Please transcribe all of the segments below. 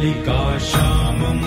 त्र्यम्बुकलिकाश्यामम्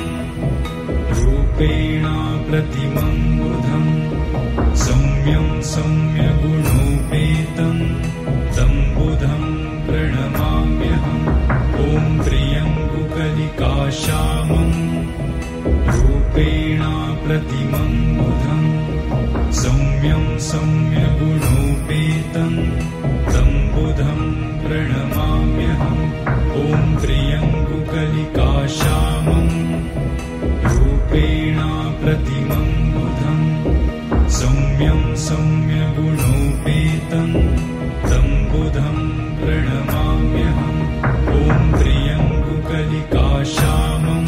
रूपेण प्रतिमं बुधम् सौम्यं सौम्यगुणोपेतं तं बुधं प्रणमाम्यहम्। ॐ त्र्यम्बुकलिकाश्यामम् रूपेण प्रतिमं बुधम् सौम्यं सौम्यगुणोपेतं तं बुधं प्रणमाम्यहम्। ॐ त्र्यम्बुकलिकाश्यामम् रूपेण प्रतिमं बुधम् सौम्यं सौम्यगुणोपेतं तं बुधं प्रणमाम्यहम्। ॐ त्र्यम्बुकलिकाश्यामम्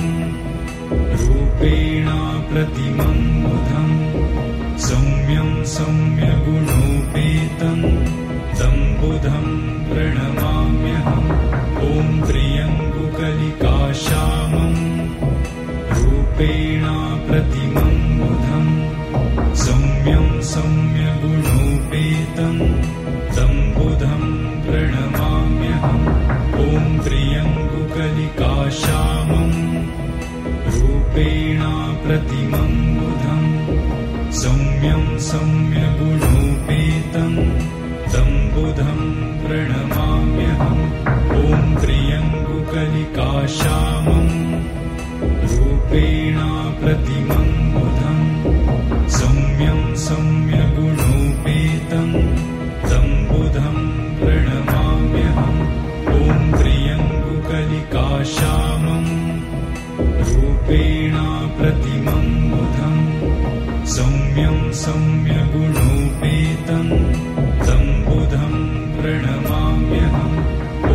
रूपेण प्रतिमं बुधम् सौम्यं सौम्यगुणोपेतं तं बुधं प्रणमाम्यहम्। ॐ त्र्यम्बुकलिकाश्यामम् रूपेण प्रतिमं बुधम् सौम्यं सौम्यगुणोपेतं तं बुधं प्रणमाम्यहम्। ॐ त्र्यम्बुकलिकाश्यामम् रूपेण प्रतिमं बुधम् सौम्यं सौम्यगुणोपेतं तं बुधं प्रणमाम्यहम्। ॐ त्र्यम्बुकलिकाश्यामम् रूपेण प्रतिमं बुधम् सौम्यं सौम्यगुणोपेतं तं बुधं प्रणमाम्यहम्। ॐ त्र्यम्बुकलिकाश्यामम् रूपेण प्रतिमं बुधम् सौम्यं सौम्यगुणोपेतं तं बुधं प्रणमाम्यहम्। ॐ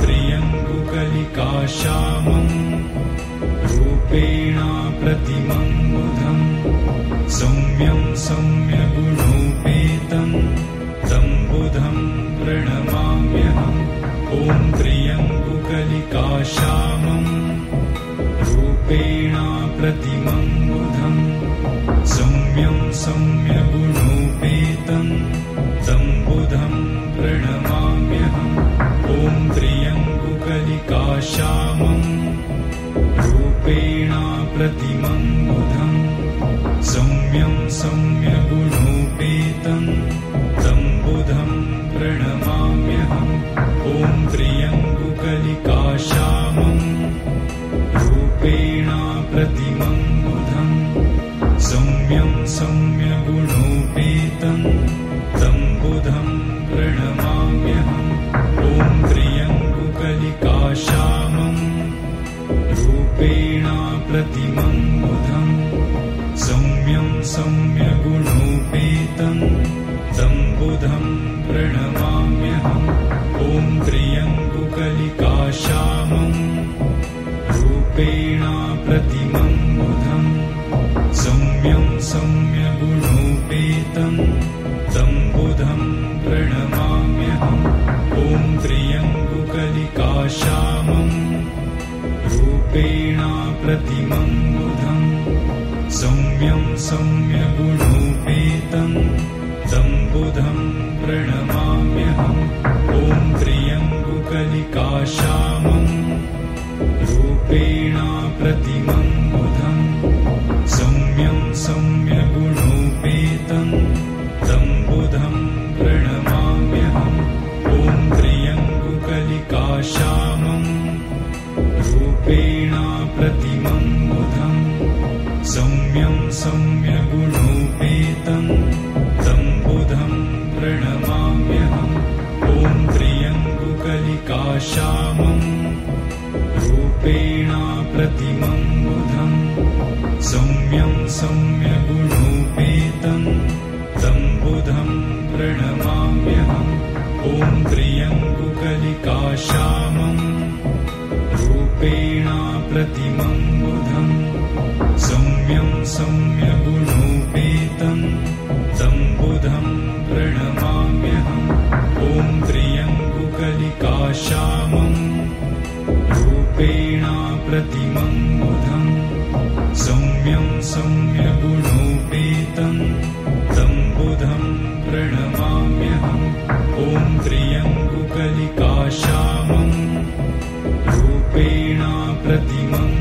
त्र्यम्बुकलिकाश्यामम् रूपेण प्रतिमं बुधम् सौम्यं सौम्यगुणोपेतं तं बुधं प्रणमाम्यहम्। ॐ त्र्यम्बुकलिकाश्यामम् रूपेण प्रतिमं बुधम् सौम्यं सौम्यगुणोपेतं तं बुधं प्रणमाम्यहम्। ॐ त्र्यम्बुकलिकाश्यामम् रूपेण प्रतिमं बुधम् सौम्यं सौम्यगुणोपेतं तं बुधं प्रणमाम्यहम्। ॐ त्र्यम्बुकलिकाश्यामम् रूपेण प्रतिमं बुधम् सौम्यं सौम्यगुणोपेतं तं बुधं प्रणमाम्यहम्। ॐ त्र्यम्बुकलिकाश्यामम् रूपेण प्रतिमं बुधम् सौम्यं सौम्यगुणोपेतं तं बुधं प्रणमाम्यहम्। ॐ त्र्यम्बुकलिकाश्यामम् रूपेण प्रतिमं बुधम् सौम्यं सौम्यगुणोपेतं तं बुधं प्रणमाम्यहम्। ॐ त्र्यम्बुकलिकाश्यामम् रूपेण प्रतिमं बुधम् सौम्यं सौम्यगुणोपेतं तं बुधं प्रणमाम्यहम्। ॐ त्र्यम्बुकलिकाश्यामम् रूपेण प्रतिमं बुधम् सौम्यं सौम्यगुणोपेतं तं बुधं प्रणमाम्यहम्। ॐ त्र्यम्बुकलिकाश्यामम् रूपेण प्रतिमं बुधम् सौम्यं सौम्यगुणोपेतं तं बुधं प्रणमाम्यहम्। ॐ त्र्यम्बुकलिकाश्यामम् रूपेण प्रतिमं बुधम् सौम्यं सौम्यगुणोपेतं तं बुधं प्रणमाम्यहम्। ॐ त्र्यम्बुकलिकाश्यामम् रूपेण प्रतिमं बुधम् सौम्यं सौम्यगुणोपेतं तं बुधं प्रणमाम्यहम्। ॐ त्र्यम्बुकलिकाश्यामम् रूपेण प्रतिमं बुधम् सौम्यं सौम्यगुणोपेतं तं बुधं प्रणमाम्यहम्। ॐ त्र्यम्बुकलिकाश्यामम् रूपेण प्रतिमं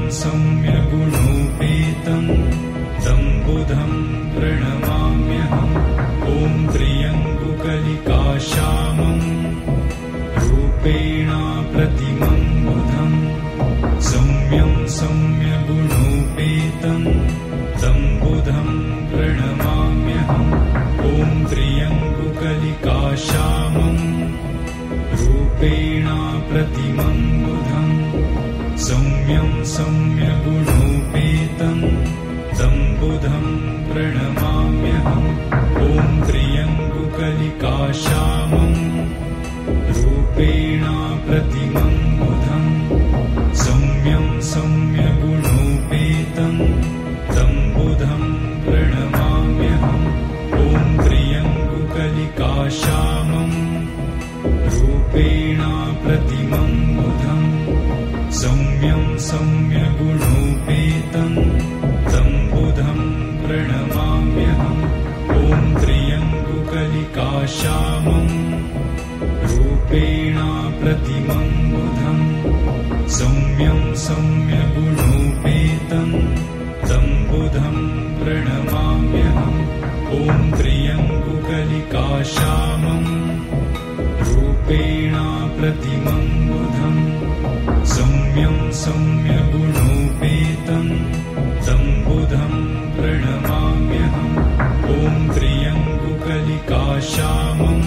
सम्यगुणोपेतं तं बुधं प्रणमाम्यहम्। ॐ त्र्यङ्गुकलिकाश्यामं रूपेण प्रतिमं बुधं सौम्यं सम्यगुणोपेतं तं बुधं प्रणमाम्यहम्। ॐ त्र्यङ्गुकलिकाश्यामं रूपेण प्रतिमं बुधं सौम्यं सम्यगुणोपेतं तं बुधं प्रणमाम्यहम्। ॐ त्र्यङ्गुकलिकाश्यामं रूपेण प्रतिमं बुधं सौम्यं सम्यगुणोपेतं तं बुधं प्रणमाम्यहम्। ॐ त्र्यङ्गुकलिकाश्यामं रूपेण प्रतिमं बुधं सौम्यं सम्यगुणोपेतं तं बुधं प्रणमाम्यहम्। ॐ त्र्यङ्गुकलिकाश्यामं रूपेण प्रतिमं बुधं सौम्यं सम्यगुणोपेतं तं बुधं प्रणमाम्यहम्। ॐ त्र्यङ्गुकलिकाश्यामं रूपेण प्रतिमं बुधं सौम्यं सम्यगुणोपेतं तं बुधं प्रणमाम्यहम्। ॐ त्र्यङ्गुकलिकाश्यामं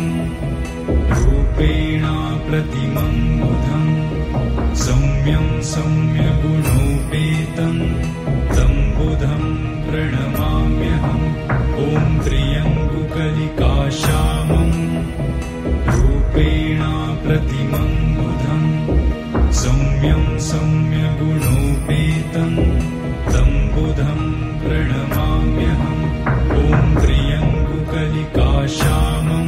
रूपेण प्रतिमं बुधं सौम्यं सम्यगुणोपेतं तं बुधं प्रणमाम्यहम्। ॐ त्र्यङ्गुकलिकाश्यामं रूपेण प्रतिमं बुधं सौम्यं सम्यगुणोपेतं तं बुधं प्रणमाम्यहम्। ॐ त्र्यङ्गुकलिकाश्यामं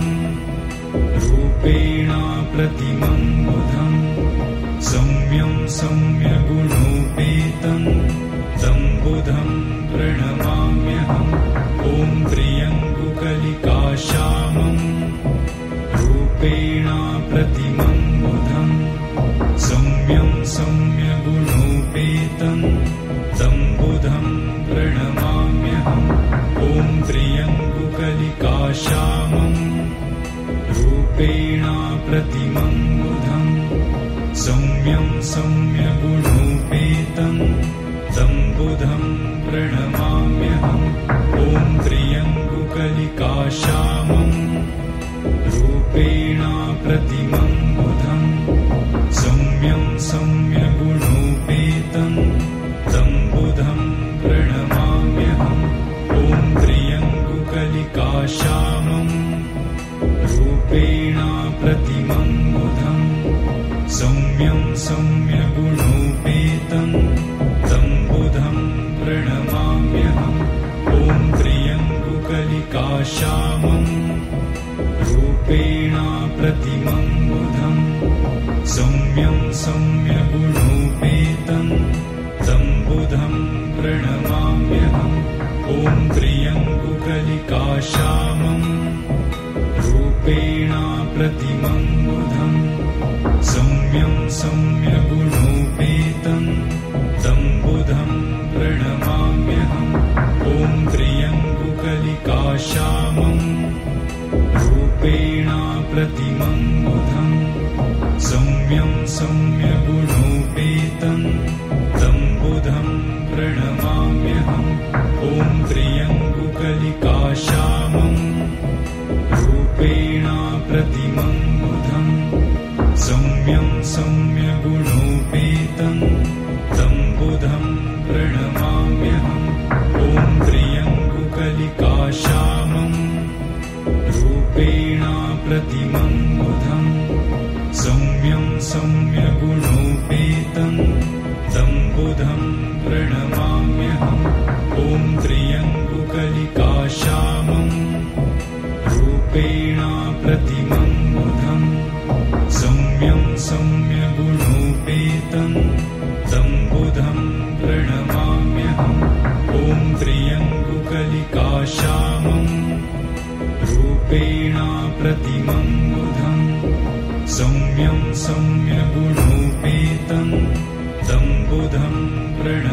रूपेण प्रतिमं बुधं सौम्यं सम्यगुणोपेतं तं बुधं प्रणमाम्यहम्। ॐ त्र्यङ्गुकलिकाश्यामं रूपेण प्रतिमं बुधं सौम्यं सम्यगुणोपेतं तं बुधं प्रणमाम्यहम्। ॐ त्र्यङ्गुकलिकाश्यामं रूपेण प्रतिमं बुधं सौम्यं सम्यगुणोपेतं तं बुधं प्रणमाम्यहम्। ॐ त्र्यङ्गुकलिकाश्यामं रूपेण प्रतिमं बुधं सौम्यं सम्यगुणोपेतं तं बुधं प्रणमाम्यहम्। ॐ त्र्यङ्गुकलिकाश्यामं रूपेण प्रतिमं बुधं सौम्यं सम्यगुणोपेतं तं बुधं प्रणमाम्यहम्। ॐ त्र्यङ्गुकलिकाश्यामं रूपेण प्रतिमं बुधं सौम्यं सम्यगुणोपेतं तं बुधं प्रणमाम्यहम्। ॐ त्र्यङ्गुकलिकाश्यामं रूपेण प्रतिमं बुधं सौम्यं सम्यगुणोपेतं तं बुधं प्रणमाम्यहम्। ॐ त्र्यङ्गुकलिकाश्यामं रूपेण प्रतिमं बुधं सौम्यं सम्यगुणोपेतं तं बुधं प्रणमाम्यहम्। ॐ त्र्यङ्गुकलिकाश्यामं रूपेण प्रतिमं बुधं सौम्यं सम्यगुणोपेतं तं बुधं प्रणमाम्यहम्। ॐ त्र्यङ्गुकलिकाश्यामं रूपेण प्रतिमं बुधं सौम्यं सम्यगुणोपेतं तं बुधं प्रणमाम्यहम्। ॐ त्र्यङ्गुकलिकाश्यामं रूपेण प्रतिमं बुधं सौम्यं सम्यगुणोपेतं तं बुधं प्रणमाम्यहम्। ॐ त्र्यङ्गुकलिकाश्यामं रूपेण प्रतिमं बुधं सौम्यं सम्यगुणोपेतं तं बुधं प्रणमाम्यहम्।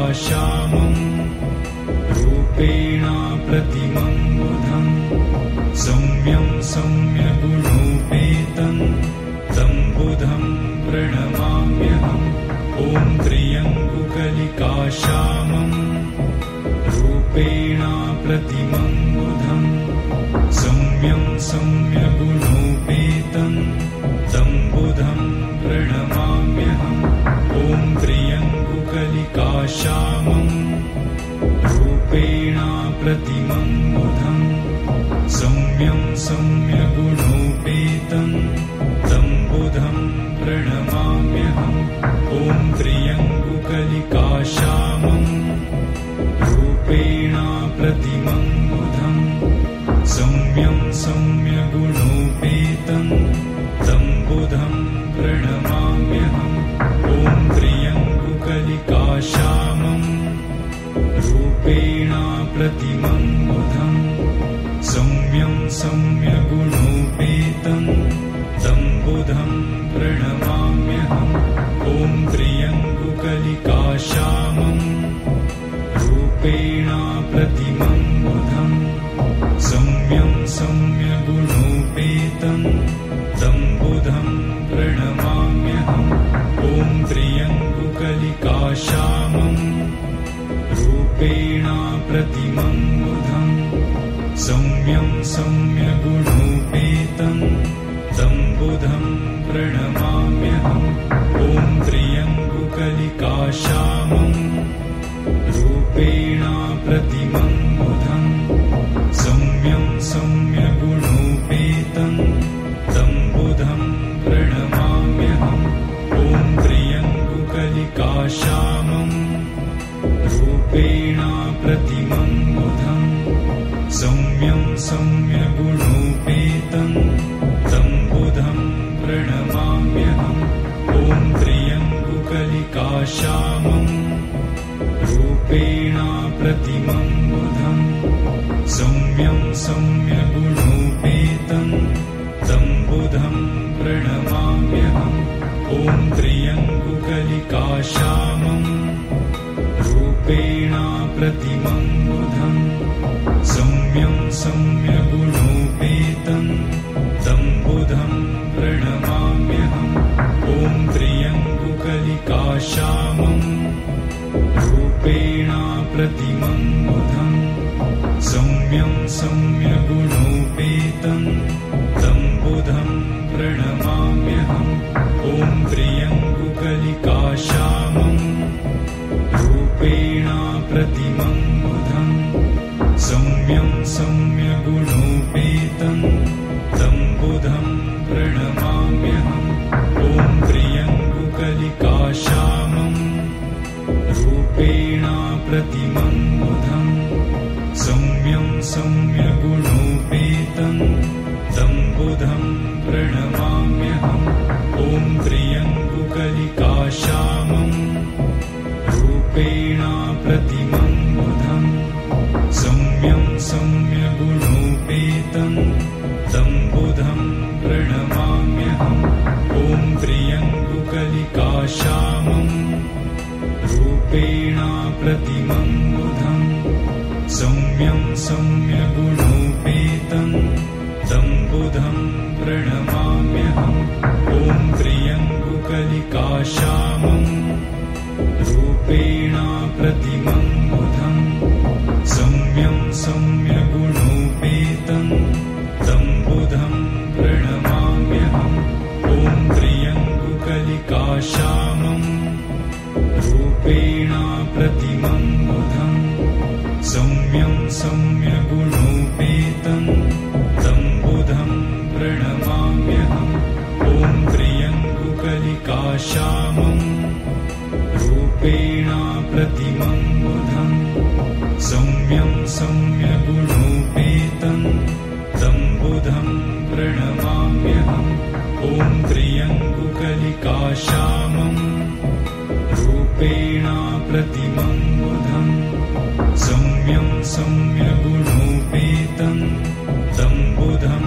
श्यामम् रूपेणा प्रतिमं बुधम् सौम्यं सौम्यगुणोपेतं तं बुधं प्रणमाम्यहम् ॐ त्र्यङ्गुकलिकाश्यामम् रूपेणा प्रतिमं बुधम् सौम्यं सौम्यगुणोपेतं तं बुधं प्रणमाम्यहम् ॐ त्र्यङ्गुकलिकाश्यामम् रूपेणा प्रतिमं बुधम् सौम्यं सौम्यगुणोपेतं तं बुधं प्रणमाम्यहम् ॐ त्र्यङ्गुकलिकाश्यामम् रूपेणा प्रतिमं बुधम् सौम्यं सौम्यगुणोपेतं तं बुधं प्रणमाम्यहम् ॐ त्र्यङ्गुकलिकाश्यामम् रूपेणा प्रतिमं बुधम् सौम्यं सौम्यगुणोपेतं तं बुधं प्रणमाम्यहम् ॐ त्र्यङ्गुकलिकाश्यामम् रूपेणा प्रतिमं बुधम् सौम्यं सौम्यगुणोपेतं तं बुधं प्रणमाम्यहम् ॐ त्र्यङ्गुकलिकाश्यामम् रूपेणा प्रतिमं बुधम् सौम्यं सौम्यगुणोपेतं तं बुधं प्रणमाम्यहम् ॐ त्र्यङ्गुकलिकाश्यामम् रूपेणा प्रतिमं बुधम् सौम्यं सौम्यगुणोपेतं तं बुधं प्रणमाम्यहम् ॐ त्र्यङ्गुकलिकाश्यामम् रूपेणा प्रतिमं बुधम् सौम्यं सौम्यगुणोपेतं तं बुधं प्रणमाम्यहम् ॐ त्र्यङ्गुकलिकाश्यामम् रूपेणा प्रतिमं बुधम् सौम्यं सौम्यगुणोपेतं तं बुधं प्रणमाम्यहम् ॐ त्र्यङ्गुकलिकाश्यामम् रूपेणा प्रतिमं बुधम् सौम्यं सौम्यगुणोपेतं तं बुधं प्रणमाम्यहम् ॐ त्र्यङ्गुकलिकाश्यामम् रूपेणा प्रतिमं बुधम् सौम्यं सौम्यगुणोपेतं तं बुधं प्रणमाम्यहम् ॐ त्र्यङ्गुकलिकाश्यामम् रूपेणा प्रतिमं बुधम् सौम्यं सौम्यगुणोपेतं तं बुधं प्रणमाम्यहम् ॐ त्र्यङ्गुकलिकाश्यामम् रूपेणा प्रतिमं बुधम् सौम्यं सौम्यगुणोपेतं तं बुधं प्रणमाम्यहम् ॐ त्र्यङ्गुकलिकाश्यामम् रूपेणा प्रतिमं बुधम् सौम्यं सौम्यगुणोपेतं तं बुधं प्रणमाम्यहम् ॐ त्र्यङ्गुकलिकाश्यामम् रूपेणा प्रतिमं बुधम् सौम्यं सौम्यगुणोपेतं तं बुधं प्रणमाम्यहम् ॐ त्र्यङ्गुकलिकाश्यामम् रूपेणा प्रतिमं बुधम् सौम्यं सौम्यगुणोपेतं तं बुधं प्रणमाम्यहम् ॐ त्र्यङ्गुकलिकाश्यामम् रूपेणा प्रतिमं बुधम् सौम्यं सौम्यगुणोपेतं तं बुधं प्रणमाम्यहम् ॐ त्र्यङ्गुकलिकाश्यामम् रूपेणा प्रतिमं बुधम् सौम्यं सौम्यगुणोपेतं तं बुधं प्रणमाम्यहम् ॐ त्र्यङ्गुकलिकाश्यामम् रूपेणा प्रतिमं बुधम् सौम्यं सौम्यगुणोपेतं तं बुधं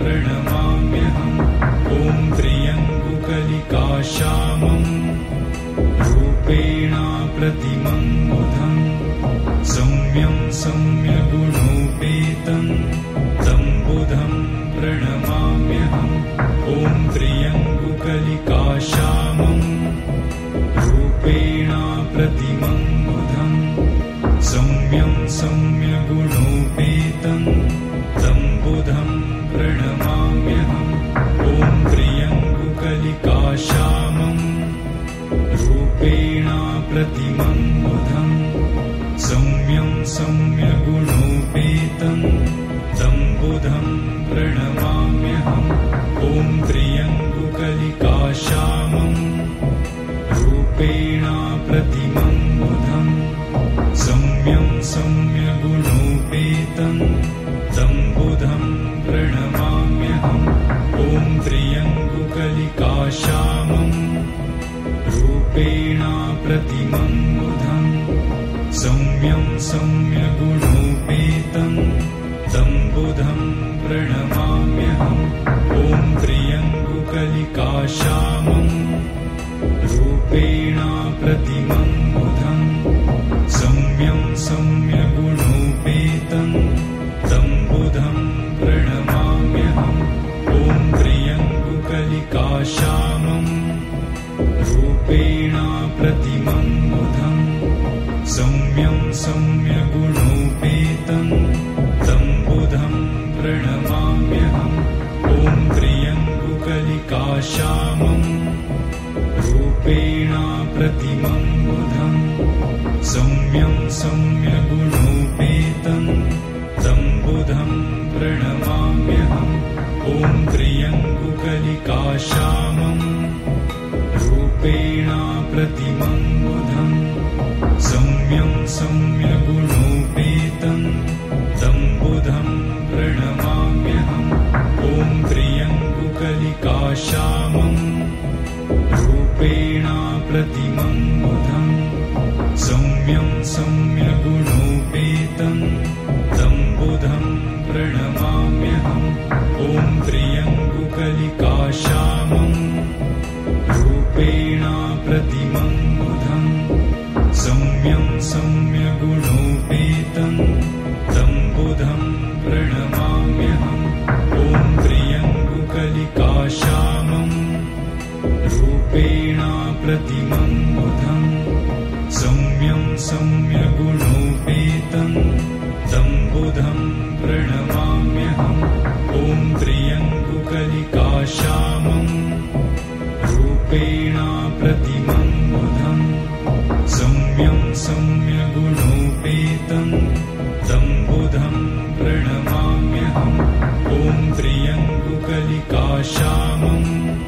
प्रणमाम्यहम् ॐ त्र्यङ्गुकलिकाश्यामम् रूपेण प्रतिमं बुधं सौम्यं सम्यगुणोपेतं तं बुधं प्रणमाम्यहम् ॐ त्र्यम्बकलिकाश्यामं रूपेण प्रतिमं बुधं सौम्यं सम्यगुणोपेतं तं बुधं प्रणमाम्यहम् ॐ त्र्यम्बकलिकाश्यामं रूपेण प्रतिमं बुधं सौम्यं सम्यगुणोपेतं तं बुधं प्रणमाम्यहम् ॐ त्र्यम्बकलिकाश्यामं रूपेण प्रतिमं बुधं सौम्यं सम्यगुणोपेतं तं बुधं प्रणमाम्यहम् ॐ त्र्यम्बकलिकाश्यामं रूपेण प्रतिमं बुधं सौम्यं सम्यगुणोपेतं तं बुधं प्रणमाम्यहम् ॐ त्र्यम्बकलिकाश्यामं रूपेण प्रतिमं बुधं सौम्यं सम्यगुणोपेतं तं बुधं प्रणमाम्यहम् ॐ त्र्यम्बकलिकाश्यामं रूपेण प्रतिमं बुधं सौम्यं सम्यगुणोपेतं तं बुधं प्रणमाम्यहम् ॐ त्र्यम्बकलिकाश्यामं रूपेण प्रतिमं बुधं सौम्यं सम्यगुणोपेतं तं बुधं प्रणमाम्यहम् ॐ त्र्यम्बकलिकाश्यामं रूपेण प्रतिमं बुधं सौम्यं सम्यगुणोपेतं तं बुधं प्रणमाम्यहम् ॐ त्र्यम्बकलिकाश्यामं रूपेण प्रतिमं बुधं सौम्यं सम्यगुणोपेतं तं बुधं प्रणमाम्यहम् ॐ त्र्यम्बकलिकाश्यामं रूपेण प्रतिमं बुधं सौम्यं सम्यगुणोपेतं तं बुधं प्रणमाम्यहम् ॐ त्र्यम्बकलिकाश्यामं रूपेण प्रतिमं बुधं सौम्यं सम्यगुणोपेतं तं बुधं प्रणमाम्यहम् ॐ त्र्यम्बकलिकाश्यामं रूपेण प्रतिमं बुधं सौम्यं सम्यगुणोपेतं तं बुधं प्रणमाम्यहम् ॐ त्र्यम्बकलिकाश्यामं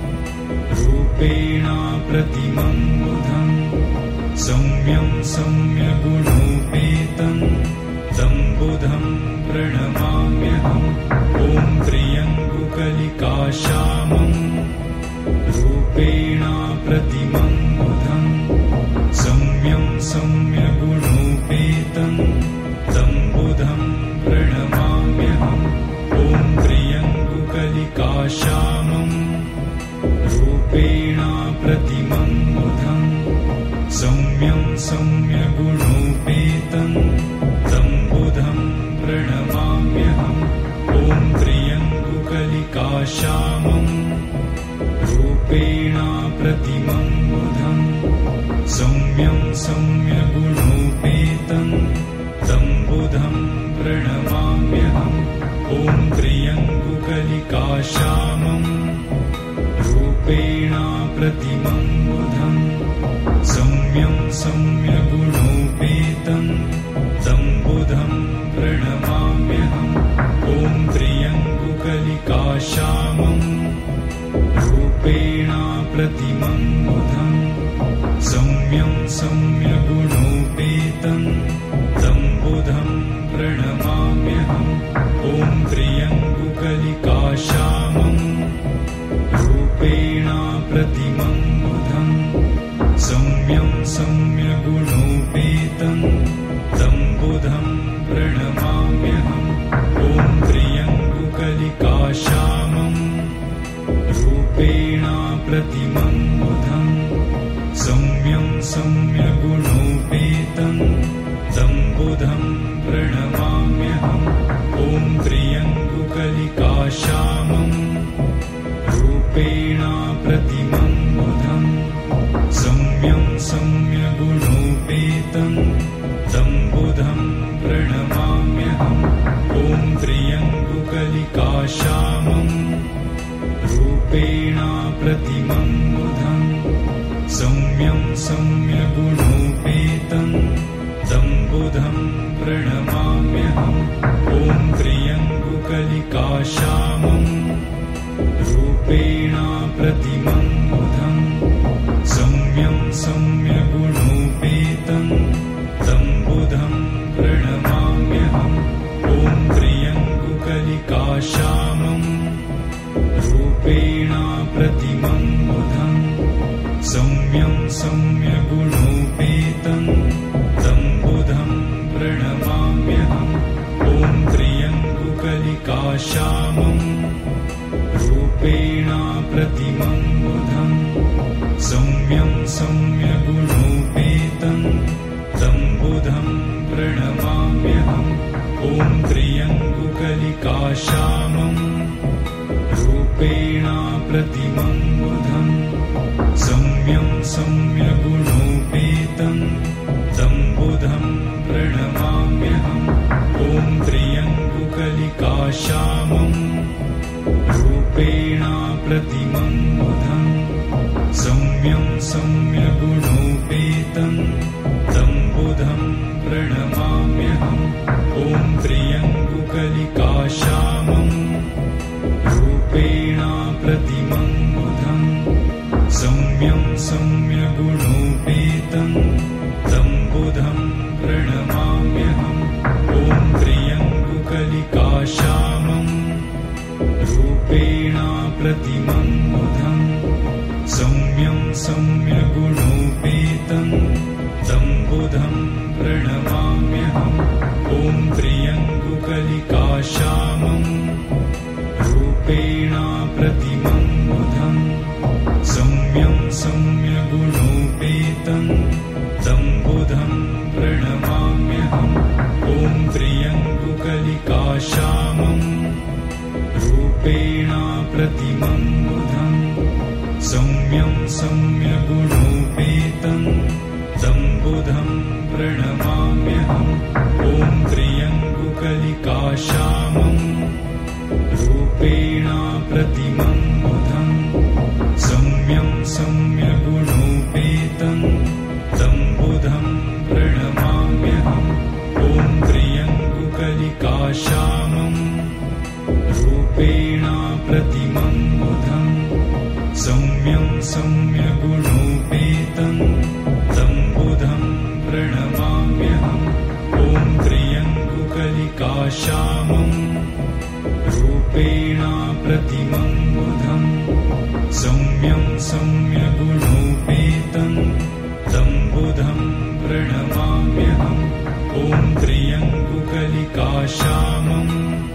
रूपेण प्रतिमं बुधं सौम्यं सम्यगुणोपेतं तं बुधं प्रणमाम्यहम् ॐ त्र्यम्बकलिकाश्यामं रूपेण प्रतिमं बुधं सौम्यं सम्यगुणोपेतं तं बुधं प्रणमाम्यहम् ॐ त्र्यम्बकलिकाश्यामं रूपेण प्रतिमं बुधं सौम्यं सम्यगुणोपेतं तं बुधं प्रणमाम्यहम् ॐ त्र्यम्बकलिकाश्यामं रूपेण प्रतिमं बुधं सौम्यं सम्यगुणोपेतं तं बुधं प्रणमाम्यहम् ॐ त्र्यम्बकलिकाश्यामं रूपेण प्रतिमं बुधं सौम्यं सम्यगुणोपेतं तं बुधं प्रणमाम्यहम् ॐ त्र्यम्बकलिकाश्यामं रूपेण प्रतिमं बुधं सौम्यं सम्यगुणोपेतं तं बुधं प्रणमाम्यहम् ॐ त्र्यम्बकलिकाश्यामं रूपेण प्रतिमं बुधं सौम्यं सम्यगुणोपेतं तं बुधं प्रणमाम्यहम् ॐ त्र्यम्बकलिकाश्यामं रूपेण प्रतिमं बुधं सौम्यं सम्यगुणोपेतं तं बुधं प्रणमाम्यहम्। ॐ त्र्यङ्गुकलिकाश्यामं रूपेण प्रतिमं बुधं सौम्यं सम्यगुणोपेतं तं बुधं प्रणमाम्यहम्। ॐ त्र्यङ्गुकलिकाश्यामं रूपेण प्रतिमं बुधं सौम्यं सम्यगुणोपेतं तं बुधं प्रणमाम्यहम्। ॐ त्र्यङ्गुकलिकाश्यामं रूपेण प्रतिमं बुधं सौम्यं सम्यगुणोपेतं तं बुधं प्रणमाम्यहम्। ॐ त्र्यङ्गुकलिकाश्यामं रूपेण प्रतिमं बुधं सौम्यं सम्यगुणोपेतं तं बुधं प्रणमाम्यहम्। ॐ त्र्यङ्गुकलिकाश्यामं रूपेण प्रतिमं बुधं सौम्यं सम्यगुणोपेतं तं बुधं प्रणमाम्यहम्। ॐ त्र्यङ्गुकलिकाश्यामं रूपेण प्रतिमं बुधं सौम्यं सम्यगुणोपेतं तं बुधं प्रणमाम्यहम्। ॐ त्र्यङ्गुकलिकाश्यामं रूपेण प्रतिमं बुधं सौम्यं सम्यगुणोपेतं तं बुधं प्रणमाम्यहम्। ॐ त्र्यङ्गुकलिकाश्यामं रूपेण प्रतिमं बुधं सौम्यं सम्यगुणोपेतं तं बुधं प्रणमाम्यहम्। ॐ त्र्यङ्गुकलिकाश्यामं रूपेण प्रतिमं बुधं सौम्यं सम्यगुणोपेतं तं बुधं प्रणमाम्यहम्। ॐ त्र्यङ्गुकलिकाश्यामं रूपेण प्रतिमं बुधं सौम्यं सम्यगुणोपेतं तं बुधं प्रणमाम्यहम्। ॐ त्र्यङ्गुकलिकाश्यामं रूपेण प्रतिमं बुधं सौम्यं सम्यगुणोपेतं तं बुधं प्रणमाम्यहम्। ॐ त्र्यङ्गुकलिकाश्यामं रूपेण प्रतिमं बुधं सौम्यं सम्यगुणोपेतं तं बुधं प्रणमाम्यहम्। ॐ त्र्यङ्गुकलिकाश्यामं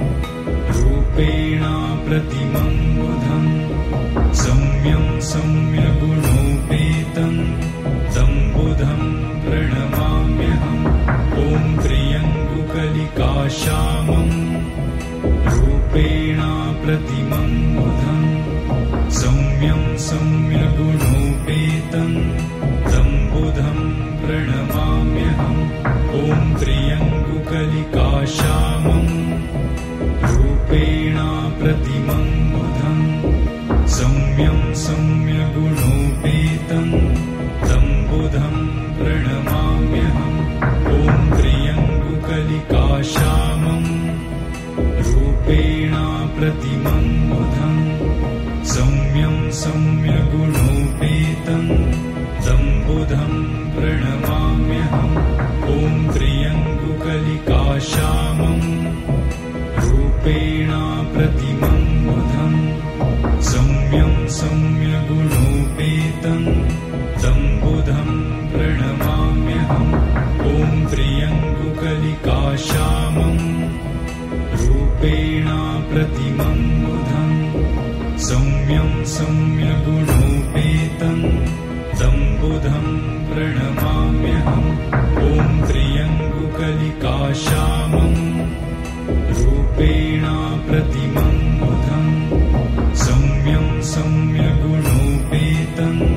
रूपेण प्रतिमं बुधं सौम्यं सम्यगुणोपेतं तं बुधं प्रणमाम्यहम्। ॐ त्र्यङ्गुकलिकाश्यामं रूपेण प्रतिमं बुधं सौम्यं सम्यगुणोपेतं तं बुधं प्रणमाम्यहम्। ॐ त्र्यङ्गुकलिकाश्यामं रूपेण प्रतिमं बुधं सौम्यं सम्यगुणोपेतं तं बुधं प्रणमाम्यहम्। ॐ त्र्यङ्गुकलिकाश्यामं रूपेण प्रतिमं बुधं सौम्यं सम्यगुणोपेतं तं बुधं प्रणमाम्यहम्। ॐ त्र्यङ्गुकलिकाश्यामं रूपेण प्रतिमं बुधं सौम्यं सम्यगुणोपेतं तं बुधं प्रणमाम्यहम्। ॐ त्र्यङ्गुकलिकाश्यामं रूपेण प्रतिमं बुधं सौम्यं सम्यगुणोपेतं तं बुधं प्रणमाम्यहम्। ॐ त्र्यङ्गुकलिकाश्यामं रूपेण प्रतिमं बुधं सौम्यं सम्यगुणोपेतं